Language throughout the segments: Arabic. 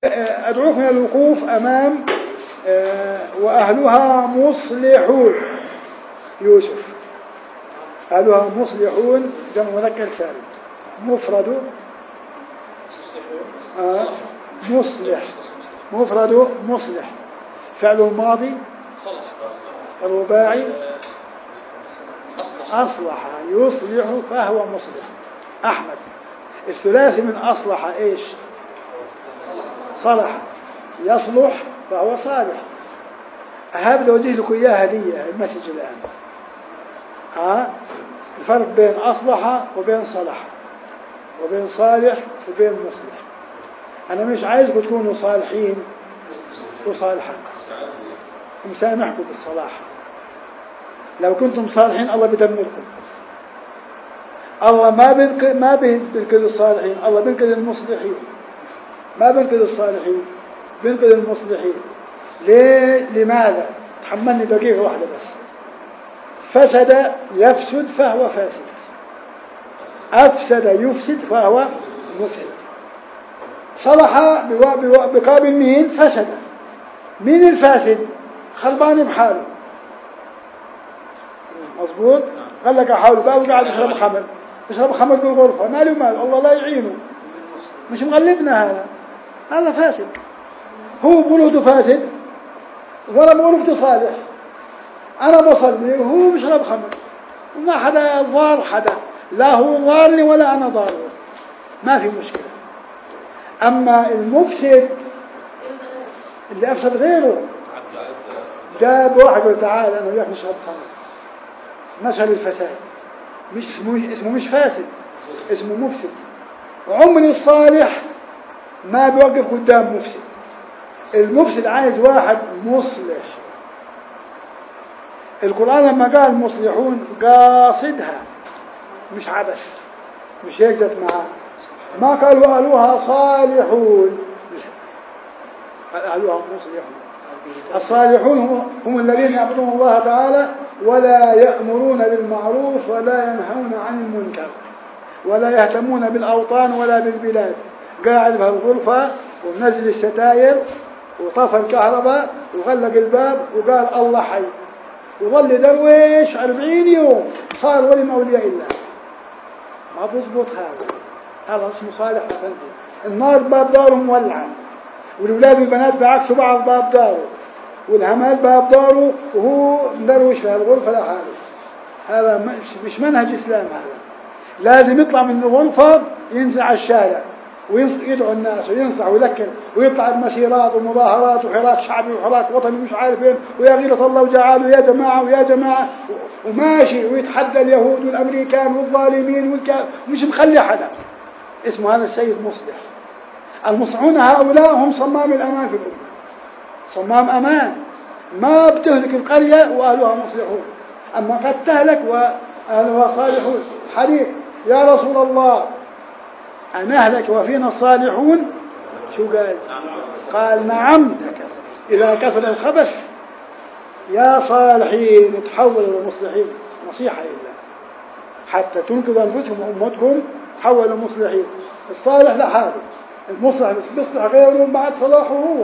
أدعوكم إلى الوقوف أمام وأهلها مصلحون. يوسف أهلها مصلحون، جمع مذكر سالم، مفرد مصلح، مفرد مصلح، فعل الماضي الرباعي أصلح يصلح فهو مصلح. أحمد الثلاثي من أصلح إيش؟ صلح، يصلح فهو صالح. هذا وجه لكم إياها هدية المسج الآن. الفرق بين أصلح وبين صلح وبين صالح وبين مصلح. أنا مش عايزكم تكونوا صالحين وصالحات، مسامحكم بالصلاح. لو كنتم صالحين الله بدمركم. الله ما بينقذ الصالحين، الله بينقذ المصلحين. ما بينقذ الصالحين، بينقذ المصلحين. ليه؟ لماذا؟ تحملني دقيقة واحدة بس. فسد يفسد فهو فاسد، أفسد يفسد فهو مفسد. صلح بقابل مين؟ فسد. مين الفاسد؟ خربان بحاله. مظبوط؟ قال لك أحاول بقى وقاعد يشرب خمر بالغرفة، ماله ماله، الله لا يعينه، مش مغلبنا. هذا فاسد. هو بولده فاسد ولا بولده صالح. أنا بصلي وهو بيشرب خمر وما حدا ضار حدا، لا هو ضارني ولا أنا ضاره، ما في مشكلة. أما المفسد اللي أفسد غيره، جاب واحد قال تعال أنا وياك نشرب خمر، نشر الفساد. مش اسمه مش فاسد، اسمه مفسد. وعمري الصالح ما بيوقف قدام مفسد. المفسد عايز واحد مصلح. القرآن لما قال مصلحون قاصدها، مش عبث، مش هيك جت معاه. ما قالوا أهلها صالحون، قال أهلها مصلحون. الصالحون هم الذين يعبدون الله تعالى ولا يأمرون بالمعروف ولا ينهون عن المنكر ولا يهتمون بالأوطان ولا بالبلاد. قاعد بهالغرفة ومنزل الستاير وطفى الكهرباء وغلق الباب وقال الله حي، وظل درويش 40 يوم، صار ولي من أولياء الله. ما بيزبط هذا اسمه صالح أفندي. النار باب داره مولعا، والأولاد والبنات بعكسوا بعض باب داره، والهمال باب داره وهو مدروش في الغرفة لحاله. هذا مش منهج إسلام. هذا لازم يطلع من الغرفة ينزل على الشارع ويدعو الناس وينصح ويذكر ويطلع بمسيرات ومظاهرات وحراك شعبي وحراك وطني مش عارف وين، ويا غيرة الله وجعاله يا جماعة ويا جماعة، وماشي ويتحدى اليهود والأمريكان والظالمين مش مخلي حدا. اسمه هذا السيد مصلح. المصلحون هؤلاء هم صمام الأمان في الأمة، صمام أمان. ما بتهلك القرية وأهلها مصلحون، أما قد تهلك وأهلها صالحون. حديث يا رسول الله أنهلك وفينا الصالحون، شو قال؟ قال نعم إذا كثر الخبث يا صالحين تحولوا إلى مصلحين. نصيحة لله حتى تنقذوا أنفسكم وأمتكم، تحولوا مصلحين. الصالح لحاله، المصلح بيصلح غيره بعد صلاحه هو.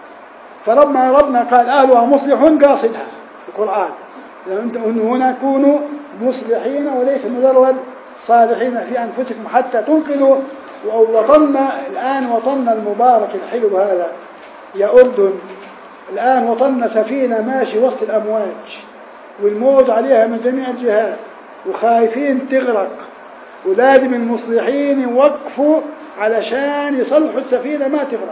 ربنا قال أهلها مصلحون قاصدها في القرآن، لأن هنا كونوا مصلحين وليس مجرد صالحين في أنفسكم حتى تنقذوا. ووطننا الآن، وطننا المبارك الحلو هذا يا أردن، الآن وطننا سفينة ماشي وسط الأمواج والموج عليها من جميع الجهات وخايفين تغرق، ولازم المصلحين يوقفوا علشان يصلحوا السفينة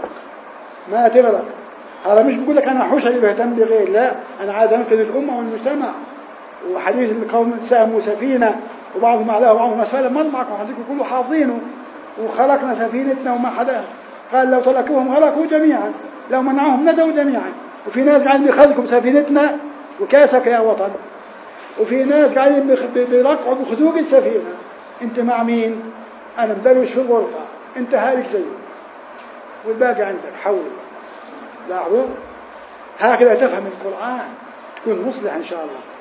ما تغرق. هذا مش بقول لك أنا حشري بهتم بغير، لا، أنا عايز أنقذ الأمة والمجتمع. وحديث القوم ساهموا سفينة وبعضهم أعلاها وبعضهم أسفلها، ما معكم حضرتكم كله حافظينه. وخلقنا سفينتنا وما حدا قال لو تركوهم غرقوا جميعا، لو منعوهم ندوا جميعا. وفي ناس قاعدين بيخذكم سفينتنا وكاسك يا وطن، وفي ناس قاعدين بيرقعوا بخدوق السفينة. انت مع مين؟ انا مدروش في الغرفة، انت هالك زيه والباقي عندك. حول لاحظوا، هكذا تفهم القرآن تكون مصلح ان شاء الله.